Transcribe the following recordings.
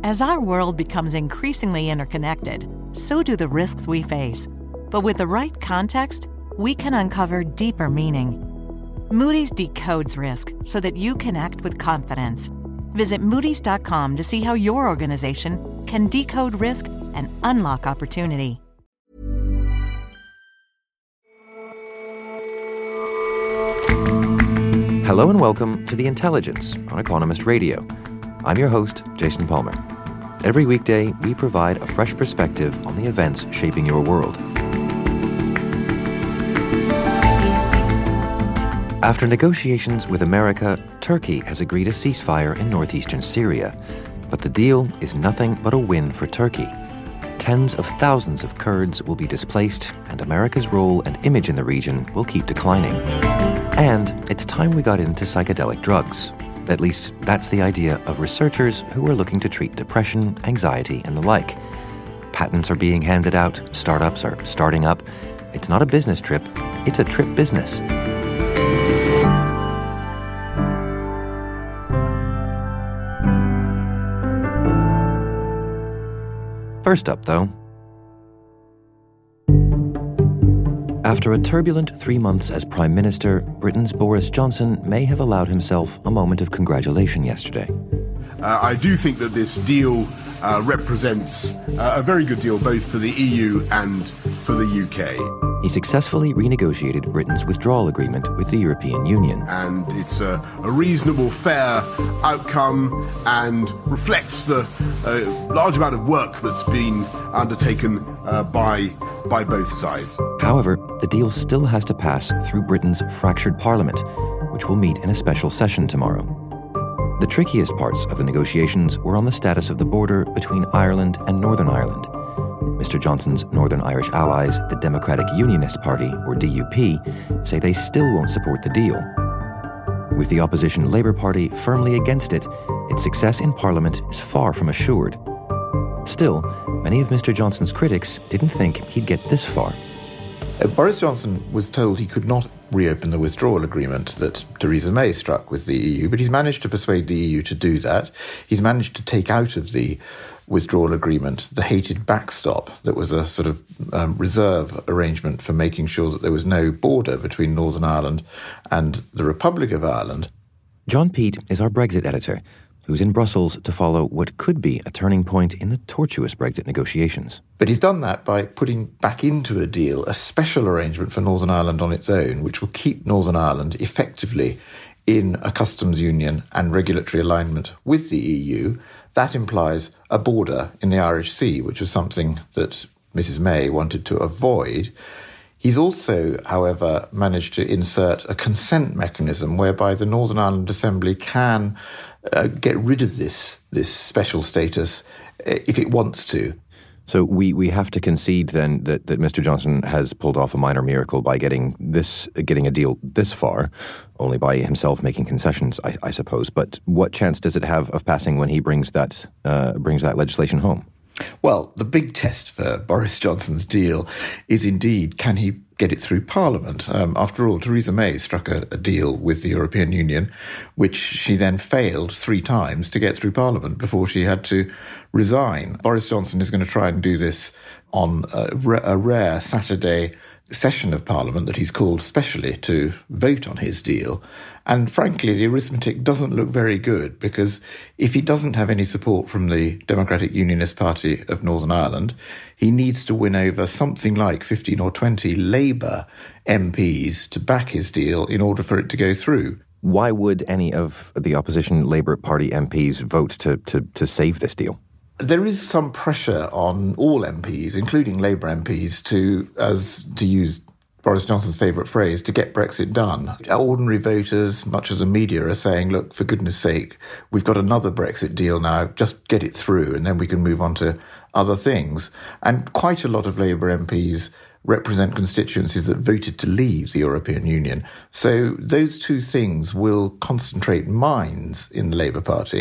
As our world becomes increasingly interconnected, so do the risks we face. But with the right context, we can uncover deeper meaning. Moody's decodes risk so that you can act with confidence. Visit Moody's.com to see how your organization can decode risk and unlock opportunity. Hello and welcome to The Intelligence on Economist Radio. I'm your host, Jason Palmer. Every weekday, we provide a fresh perspective on the events shaping your world. After negotiations with America, Turkey has agreed a ceasefire in northeastern Syria. But the deal is nothing but a win for Turkey. Tens of thousands of Kurds will be displaced, and America's role and image in the region will keep declining. And it's time we got into psychedelic drugs. At least, that's the idea of researchers who are looking to treat depression, anxiety, and the like. Patents are being handed out, startups are starting up. It's not a business trip, it's a trip business. First up, though, after a turbulent 3 months as Prime Minister, Britain's Boris Johnson may have allowed himself a moment of congratulation yesterday. I do think that this deal represents a very good deal both for the EU and for the UK. He successfully renegotiated Britain's withdrawal agreement with the European Union. And it's a reasonable, fair outcome and reflects the large amount of work that's been undertaken by both sides. However, the deal still has to pass through Britain's fractured parliament, which will meet in a special session tomorrow. The trickiest parts of the negotiations were on the status of the border between Ireland and Northern Ireland. Mr. Johnson's Northern Irish allies, the Democratic Unionist Party, or DUP, say they still won't support the deal. With the opposition Labour Party firmly against it, its success in Parliament is far from assured. Still, many of Mr. Johnson's critics didn't think he'd get this far. Boris Johnson was told he could not reopen the withdrawal agreement that Theresa May struck with the EU, but he's managed to persuade the EU to do that. He's managed to take out of the withdrawal agreement the hated backstop that was a sort of reserve arrangement for making sure that there was no border between Northern Ireland and the Republic of Ireland. John Peet is our Brexit editor, who's in Brussels to follow what could be a turning point in the tortuous Brexit negotiations. But he's done that by putting back into a deal a special arrangement for Northern Ireland on its own, which will keep Northern Ireland effectively in a customs union and regulatory alignment with the EU. That implies a border in the Irish Sea, which was something that Mrs. May wanted to avoid. He's also, however, managed to insert a consent mechanism whereby the Northern Ireland Assembly can get rid of this special status if it wants to. So we have to concede then that Mr. Johnson has pulled off a minor miracle by getting a deal this far, only by himself making concessions, I suppose. But what chance does it have of passing when he brings that legislation home? Well, the big test for Boris Johnson's deal is indeed, can he get it through Parliament? After all, Theresa May struck a deal with the European Union, which she then failed 3 times to get through Parliament before she had to resign. Boris Johnson is going to try and do this on a rare Saturday session of Parliament that he's called specially to vote on his deal. And frankly, the arithmetic doesn't look very good, because if he doesn't have any support from the Democratic Unionist Party of Northern Ireland, he needs to win over something like 15 or 20 Labour MPs to back his deal in order for it to go through. Why would any of the opposition Labour Party MPs vote to save this deal? There is some pressure on all MPs, including Labour MPs, to use Boris Johnson's favourite phrase, to get Brexit done. Ordinary voters, much of the media, are saying, look, for goodness sake, we've got another Brexit deal now, just get it through and then we can move on to other things. And quite a lot of Labour MPs represent constituencies that voted to leave the European Union. So those two things will concentrate minds in the Labour Party.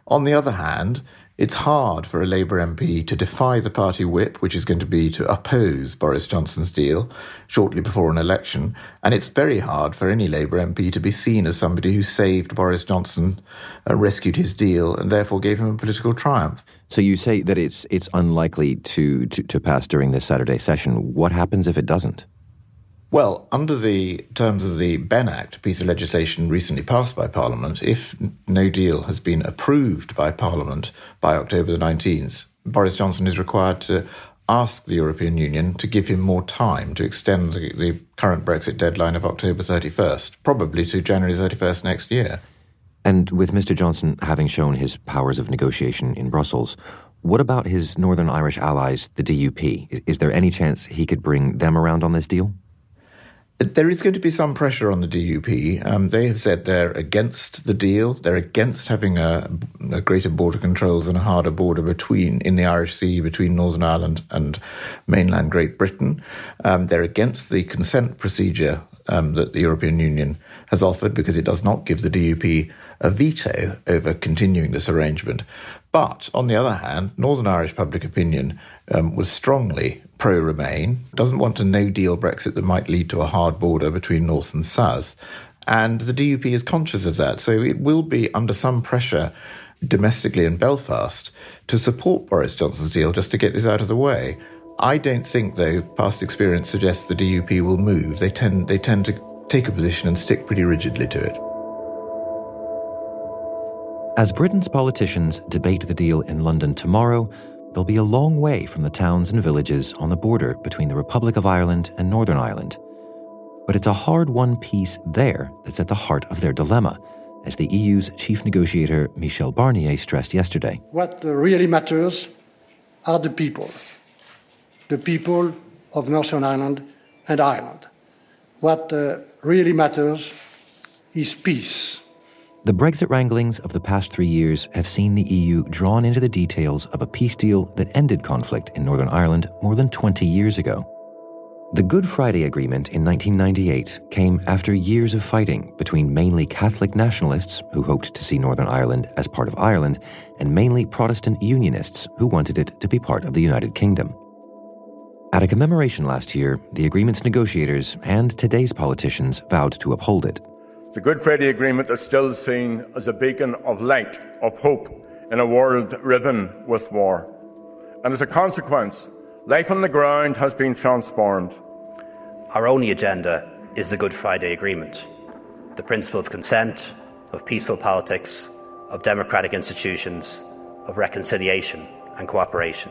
On the other hand, it's hard for a Labour MP to defy the party whip, which is going to be to oppose Boris Johnson's deal shortly before an election, and it's very hard for any Labour MP to be seen as somebody who saved Boris Johnson, rescued his deal, and therefore gave him a political triumph. So you say that it's unlikely to pass during this Saturday session. What happens if it doesn't? Well, under the terms of the Benn Act, a piece of legislation recently passed by Parliament, if no deal has been approved by Parliament by October the 19th, Boris Johnson is required to ask the European Union to give him more time to extend the current Brexit deadline of October 31st, probably to January 31st next year. And with Mr. Johnson having shown his powers of negotiation in Brussels, what about his Northern Irish allies, the DUP? Is there any chance he could bring them around on this deal? There is going to be some pressure on the DUP. They have said they're against the deal. They're against having a greater border controls and a harder border in the Irish Sea between Northern Ireland and mainland Great Britain. They're against the consent procedure that the European Union has offered because it does not give the DUP a veto over continuing this arrangement. But, on the other hand, Northern Irish public opinion was strongly pro-Remain, doesn't want a no-deal Brexit that might lead to a hard border between North and South. And the DUP is conscious of that. So it will be under some pressure domestically in Belfast to support Boris Johnson's deal just to get this out of the way. I don't think, though, past experience suggests the DUP will move. They tend to take a position and stick pretty rigidly to it. As Britain's politicians debate the deal in London tomorrow, they'll be a long way from the towns and villages on the border between the Republic of Ireland and Northern Ireland. But it's a hard-won peace there that's at the heart of their dilemma, as the EU's chief negotiator Michel Barnier stressed yesterday. What really matters are the people of Northern Ireland and Ireland. What really matters is peace. The Brexit wranglings of the past 3 years have seen the EU drawn into the details of a peace deal that ended conflict in Northern Ireland more than 20 years ago. The Good Friday Agreement in 1998 came after years of fighting between mainly Catholic nationalists who hoped to see Northern Ireland as part of Ireland and mainly Protestant Unionists who wanted it to be part of the United Kingdom. At a commemoration last year, the agreement's negotiators and today's politicians vowed to uphold it. The Good Friday Agreement is still seen as a beacon of light, of hope, in a world riven with war. And as a consequence, life on the ground has been transformed. Our only agenda is the Good Friday Agreement, the principle of consent, of peaceful politics, of democratic institutions, of reconciliation and cooperation.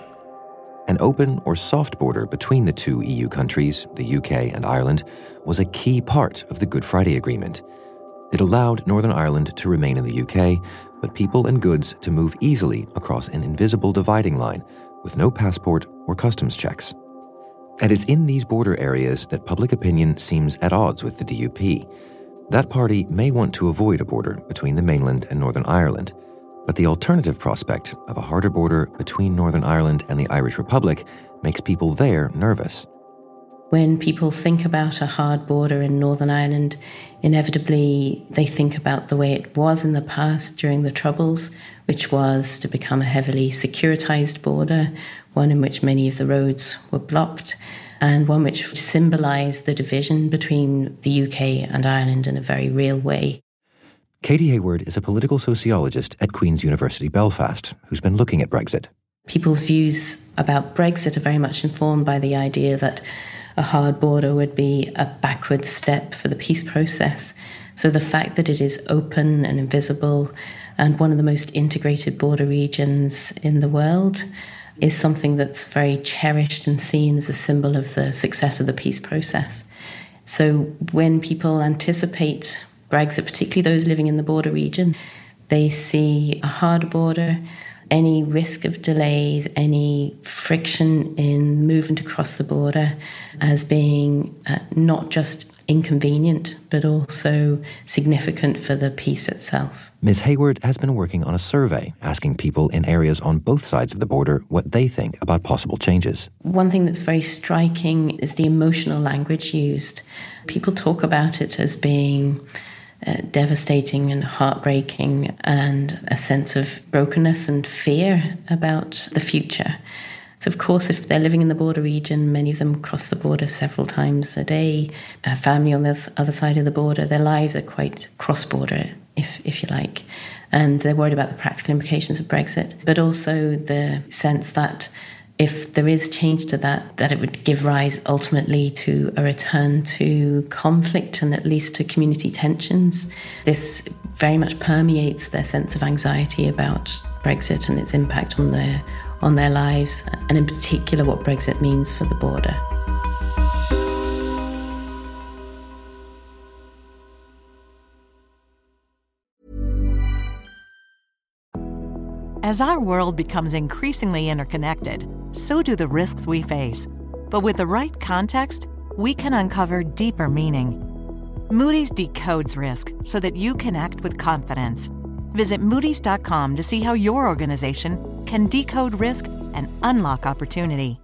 An open or soft border between the two EU countries, the UK and Ireland, was a key part of the Good Friday Agreement. It allowed Northern Ireland to remain in the UK, but people and goods to move easily across an invisible dividing line with no passport or customs checks. And it's in these border areas that public opinion seems at odds with the DUP. That party may want to avoid a border between the mainland and Northern Ireland, but the alternative prospect of a harder border between Northern Ireland and the Irish Republic makes people there nervous. When people think about a hard border in Northern Ireland, inevitably they think about the way it was in the past during the Troubles, which was to become a heavily securitized border, one in which many of the roads were blocked, and one which symbolised the division between the UK and Ireland in a very real way. Katie Hayward is a political sociologist at Queen's University Belfast, who's been looking at Brexit. People's views about Brexit are very much informed by the idea that a hard border would be a backward step for the peace process. So the fact that it is open and invisible and one of the most integrated border regions in the world is something that's very cherished and seen as a symbol of the success of the peace process. So when people anticipate Brexit, particularly those living in the border region, they see a hard border, any risk of delays, any friction in movement across the border as being not just inconvenient, but also significant for the peace itself. Ms. Hayward has been working on a survey asking people in areas on both sides of the border what they think about possible changes. One thing that's very striking is the emotional language used. People talk about it as being devastating and heartbreaking, and a sense of brokenness and fear about the future. So, of course, if they're living in the border region, many of them cross the border several times a day, a family on the other side of the border, their lives are quite cross-border, if you like. And they're worried about the practical implications of Brexit, but also the sense that if there is change to that it would give rise ultimately to a return to conflict and at least to community tensions. This very much permeates their sense of anxiety about Brexit and its impact on their lives, and in particular what Brexit means for the border. As our world becomes increasingly interconnected, so do the risks we face. But with the right context, we can uncover deeper meaning. Moody's decodes risk so that you can act with confidence. Visit Moody's.com to see how your organization can decode risk and unlock opportunity.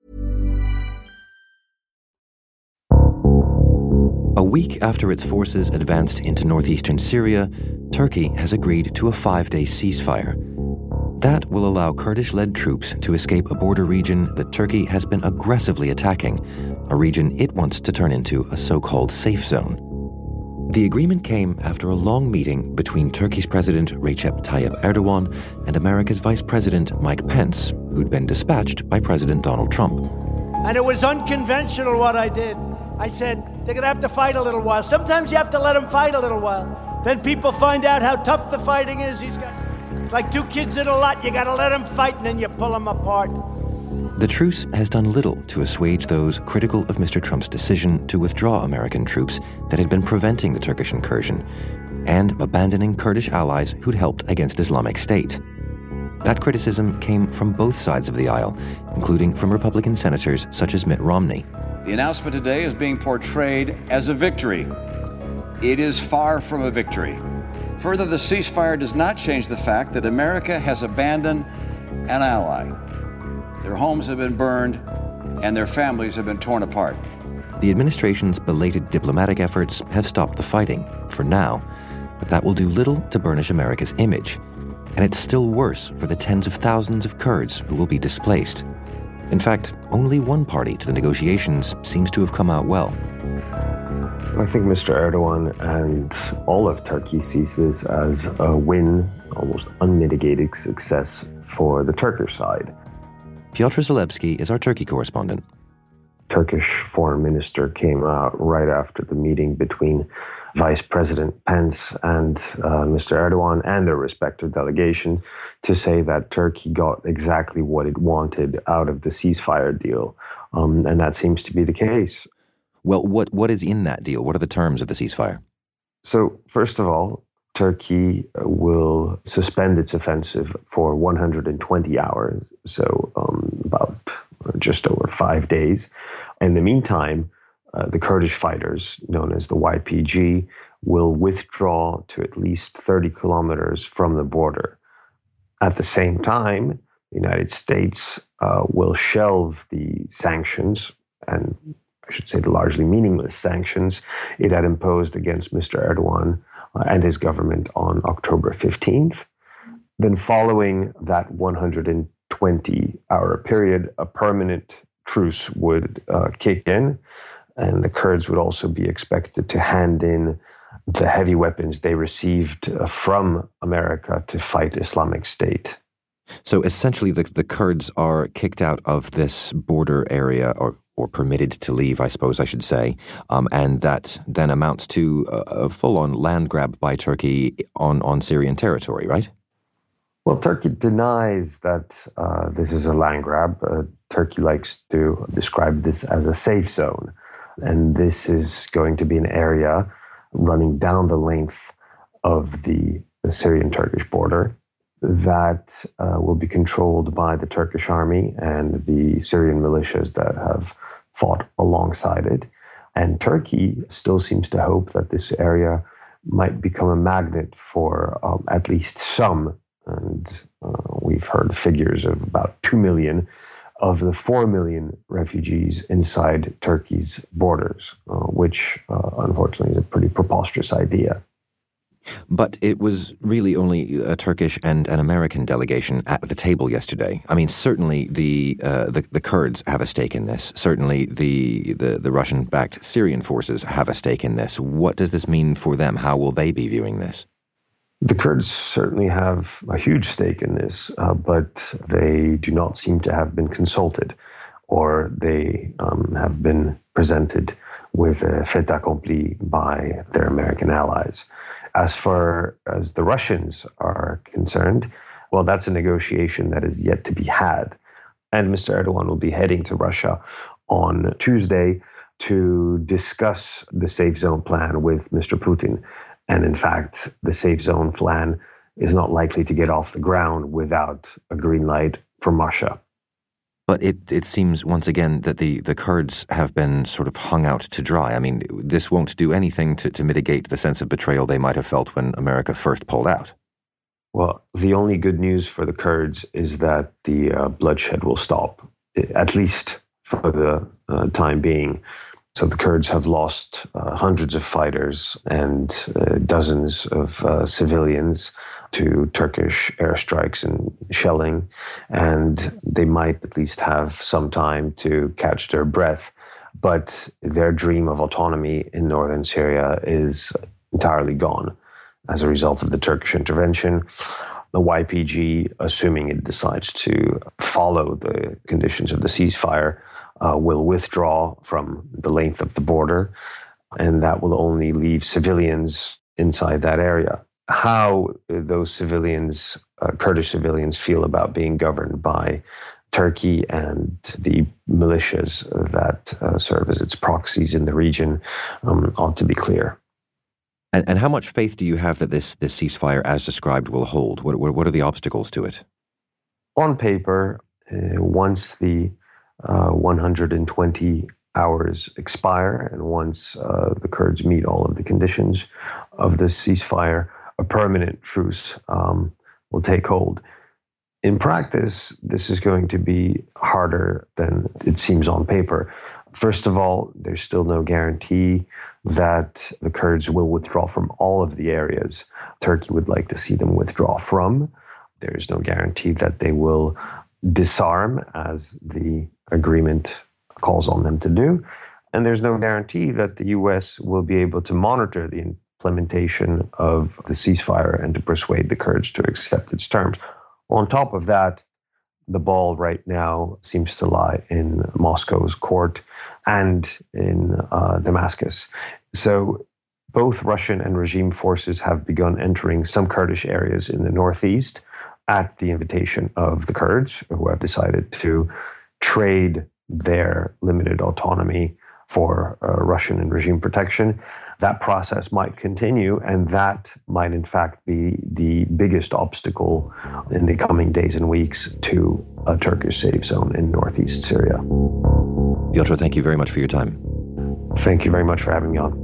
A week after its forces advanced into northeastern Syria, Turkey has agreed to a 5-day ceasefire. That will allow Kurdish-led troops to escape a border region that Turkey has been aggressively attacking, a region it wants to turn into a so-called safe zone. The agreement came after a long meeting between Turkey's President Recep Tayyip Erdogan and America's Vice President Mike Pence, who'd been dispatched by President Donald Trump. And it was unconventional what I did. I said, they're going to have to fight a little while. Sometimes you have to let them fight a little while. Then people find out how tough the fighting is. It's like two kids in a lot. You got to let them fight, and then you pull them apart. The truce has done little to assuage those critical of Mr. Trump's decision to withdraw American troops that had been preventing the Turkish incursion and abandoning Kurdish allies who'd helped against Islamic State. That criticism came from both sides of the aisle, including from Republican senators such as Mitt Romney. The announcement today is being portrayed as a victory. It is far from a victory. Further, the ceasefire does not change the fact that America has abandoned an ally. Their homes have been burned and their families have been torn apart. The administration's belated diplomatic efforts have stopped the fighting, for now, but that will do little to burnish America's image. And it's still worse for the tens of thousands of Kurds who will be displaced. In fact, only one party to the negotiations seems to have come out well. I think Mr. Erdogan and all of Turkey sees this as a win, almost unmitigated success for the Turkish side. Piotr Zalewski is our Turkey correspondent. Turkish foreign minister came out right after the meeting between Vice President Pence and Mr. Erdogan and their respective delegation to say that Turkey got exactly what it wanted out of the ceasefire deal. And that seems to be the case. Well, what is in that deal? What are the terms of the ceasefire? So, first of all, Turkey will suspend its offensive for 120 hours, so about just over 5 days. In the meantime, the Kurdish fighters, known as the YPG, will withdraw to at least 30 kilometers from the border. At the same time, the United States will shelve the sanctions, and I should say the largely meaningless sanctions it had imposed against Mr. Erdogan and his government on October 15th. Then following that 120-hour period, a permanent truce would kick in, and the Kurds would also be expected to hand in the heavy weapons they received from America to fight Islamic State. So essentially the Kurds are kicked out of this border area, or permitted to leave, I suppose I should say, and that then amounts to a full-on land grab by Turkey on Syrian territory, right? Well, Turkey denies that this is a land grab. Turkey likes to describe this as a safe zone, and this is going to be an area running down the length of the Syrian-Turkish border that will be controlled by the Turkish army and the Syrian militias that have fought alongside it. And Turkey still seems to hope that this area might become a magnet for at least some, and we've heard figures of about 2 million of the 4 million refugees inside Turkey's borders, which unfortunately is a pretty preposterous idea. But it was really only a Turkish and an American delegation at the table yesterday. I mean, certainly the Kurds have a stake in this. Certainly the Russian-backed Syrian forces have a stake in this. What does this mean for them? How will they be viewing this? The Kurds certainly have a huge stake in this, but they do not seem to have been consulted, or they have been presented with a fait accompli by their American allies. As far as the Russians are concerned, well, that's a negotiation that is yet to be had. And Mr. Erdogan will be heading to Russia on Tuesday to discuss the safe zone plan with Mr. Putin. And in fact, the safe zone plan is not likely to get off the ground without a green light from Russia. But it seems, once again, that the Kurds have been sort of hung out to dry. I mean, this won't do anything to mitigate the sense of betrayal they might have felt when America first pulled out. Well, the only good news for the Kurds is that the bloodshed will stop, at least for the time being. So the Kurds have lost hundreds of fighters and dozens of civilians to Turkish airstrikes and shelling, and they might at least have some time to catch their breath. But their dream of autonomy in northern Syria is entirely gone as a result of the Turkish intervention. The YPG, assuming it decides to follow the conditions of the ceasefire, will withdraw from the length of the border, and that will only leave civilians inside that area. How those civilians, Kurdish civilians, feel about being governed by Turkey and the militias that serve as its proxies in the region ought to be clear. And how much faith do you have that this ceasefire, as described, will hold? What are the obstacles to it? On paper, once the 120 hours expire and once the Kurds meet all of the conditions of the ceasefire, a permanent truce will take hold. In practice, this is going to be harder than it seems on paper. First of all, there's still no guarantee that the Kurds will withdraw from all of the areas Turkey would like to see them withdraw from. There is no guarantee that they will disarm, as the agreement calls on them to do. And there's no guarantee that the U.S. will be able to monitor the implementation of the ceasefire and to persuade the Kurds to accept its terms. On top of that, the ball right now seems to lie in Moscow's court and in Damascus. So both Russian and regime forces have begun entering some Kurdish areas in the northeast at the invitation of the Kurds, who have decided to trade their limited autonomy for Russian and regime protection. That process might continue, and that might in fact be the biggest obstacle in the coming days and weeks to a Turkish safe zone in northeast Syria. Piotr, thank you very much for your time. Thank you very much for having me on.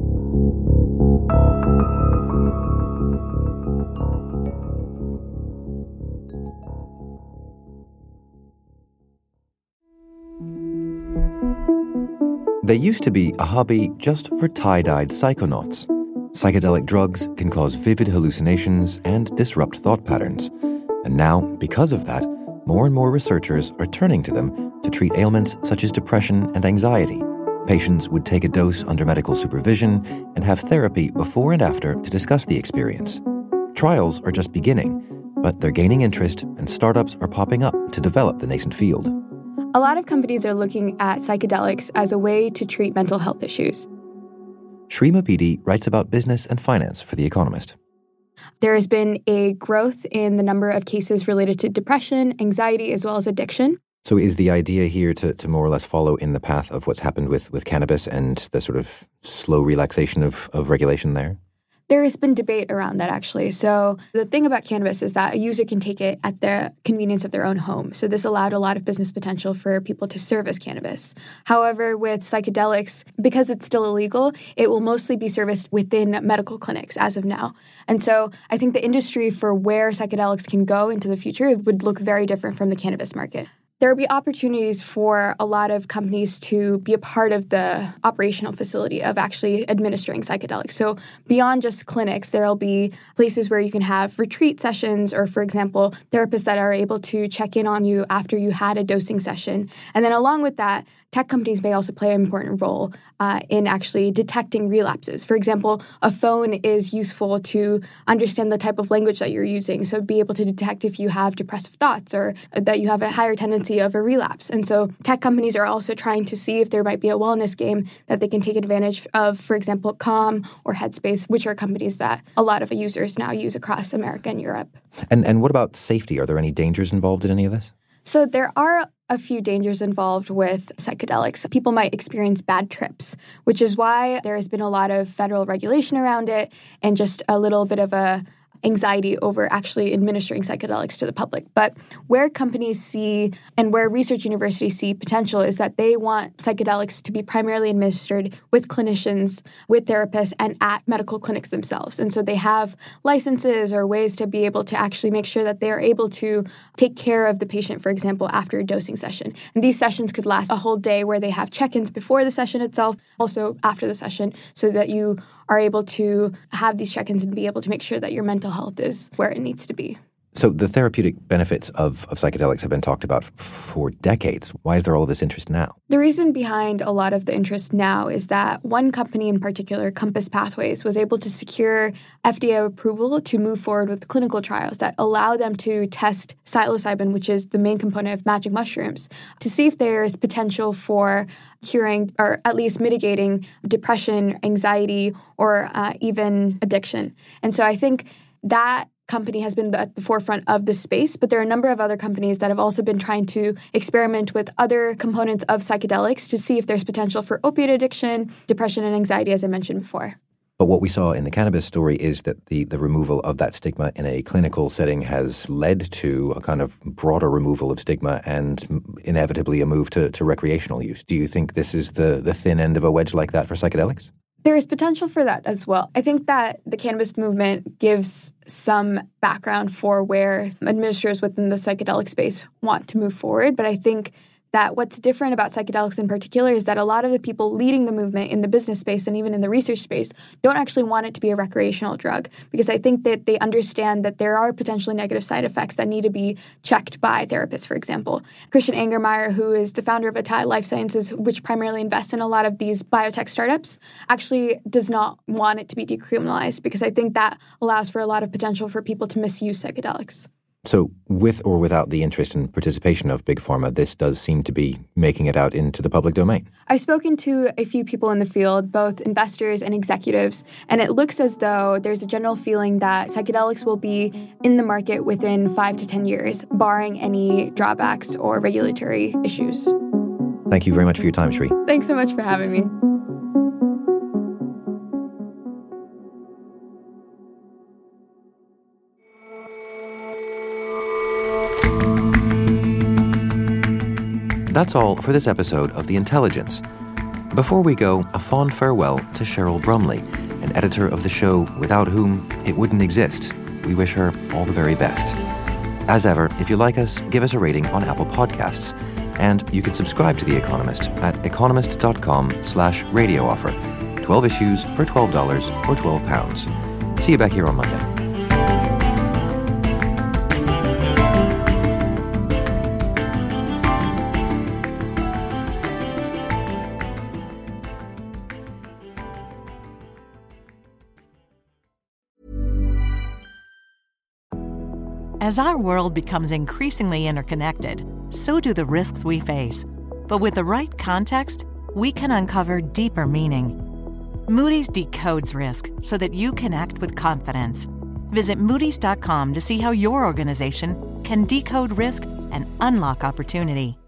They used to be a hobby just for tie-dyed psychonauts. Psychedelic drugs can cause vivid hallucinations and disrupt thought patterns. And now, because of that, more and more researchers are turning to them to treat ailments such as depression and anxiety. Patients would take a dose under medical supervision and have therapy before and after to discuss the experience. Trials are just beginning, but they're gaining interest and startups are popping up to develop the nascent field. A lot of companies are looking at psychedelics as a way to treat mental health issues. Shrima Pidi writes about business and finance for The Economist. There has been a growth in the number of cases related to depression, anxiety, as well as addiction. So is the idea here to more or less follow in the path of what's happened with cannabis and the sort of slow relaxation of regulation there? There has been debate around that, actually. So the thing about cannabis is that a user can take it at the convenience of their own home. So this allowed a lot of business potential for people to service cannabis. However, with psychedelics, because it's still illegal, it will mostly be serviced within medical clinics as of now. And so I think the industry for where psychedelics can go into the future would look very different from the cannabis market. there will be opportunities for a lot of companies to be a part of the operational facility of actually administering psychedelics. So beyond just clinics, there will be places where you can have retreat sessions or, for example, therapists that are able to check in on you after you had a dosing session. And then along with that, tech companies may also play an important role in actually detecting relapses. For example, a phone is useful to understand the type of language that you're using, so be able to detect if you have depressive thoughts or that you have a higher tendency of a relapse. And so tech companies are also trying to see if there might be a wellness game that they can take advantage of, for example, Calm or Headspace, which are companies that a lot of users now use across America and Europe. And what about safety? Are there any dangers involved in any of this? So there are a few dangers involved with psychedelics. People might experience bad trips, which is why there has been a lot of federal regulation around it and just a little bit of a anxiety over actually administering psychedelics to the public. But where companies see and where research universities see potential is that they want psychedelics to be primarily administered with clinicians, with therapists, and at medical clinics themselves. And so they have licenses or ways to be able to actually make sure that they are able to take care of the patient, for example, after a dosing session. And these sessions could last a whole day where they have check-ins before the session itself, also after the session, so that you are able to have these check-ins and be able to make sure that your mental health is where it needs to be. So the therapeutic benefits of psychedelics have been talked about for decades. Why is there all this interest now? The reason behind a lot of the interest now is that one company in particular, Compass Pathways, was able to secure FDA approval to move forward with clinical trials that allow them to test psilocybin, which is the main component of magic mushrooms, to see if there is potential for curing or at least mitigating depression, anxiety, or even addiction. And so I think that company has been at the forefront of this space, but there are a number of other companies that have also been trying to experiment with other components of psychedelics to see if there's potential for opiate addiction, depression, and anxiety, as I mentioned before. But what we saw in the cannabis story is that the removal of that stigma in a clinical setting has led to a kind of broader removal of stigma and inevitably a move to recreational use. Do you think this is the thin end of a wedge like that for psychedelics? There is potential for that as well. I think that the cannabis movement gives some background for where administrators within the psychedelic space want to move forward, but I think that what's different about psychedelics in particular is that a lot of the people leading the movement in the business space and even in the research space don't actually want it to be a recreational drug, because I think that they understand that there are potentially negative side effects that need to be checked by therapists, for example. Christian Angermeyer, who is the founder of Atai Life Sciences, which primarily invests in a lot of these biotech startups, actually does not want it to be decriminalized, because I think that allows for a lot of potential for people to misuse psychedelics. So with or without the interest and participation of Big Pharma, this does seem to be making it out into the public domain. I've spoken to a few people in the field, both investors and executives, and it looks as though there's a general feeling that psychedelics will be in the market within 5 to 10 years, barring any drawbacks or regulatory issues. Thank you very much for your time, Shri. Thanks so much for having me. That's all for this episode of The Intelligence. Before we go, a fond farewell to Cheryl Brumley, an editor of the show without whom it wouldn't exist. We wish her all the very best. As ever, if you like us, give us a rating on Apple Podcasts. And you can subscribe to The Economist at economist.com/radio offer. 12 issues for $12 or £12. See you back here on Monday. As our world becomes increasingly interconnected, so do the risks we face. But with the right context, we can uncover deeper meaning. Moody's decodes risk so that you can act with confidence. Visit Moody's.com to see how your organization can decode risk and unlock opportunity.